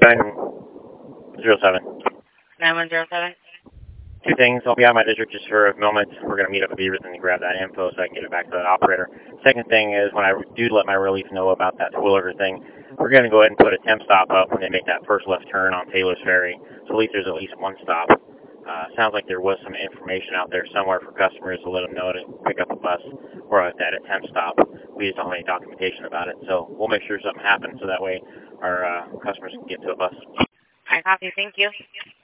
907. 9107. Two things. I'll be out of my district just for a moment. We're going to meet up with Beaverton and grab that info so I can get it back to that operator. Second thing is when I do let my relief know about that spoiler thing, we're going to go ahead and put a temp stop up when they make that first left turn on Taylor's Ferry. So at least there's at least one stop. Sounds like there was some information out there somewhere for customers to let them know to pick up a bus or at that temp stop. We just don't have any documentation about it. So we'll make sure something happens so that way our customers can get to a bus. I copy. Thank you.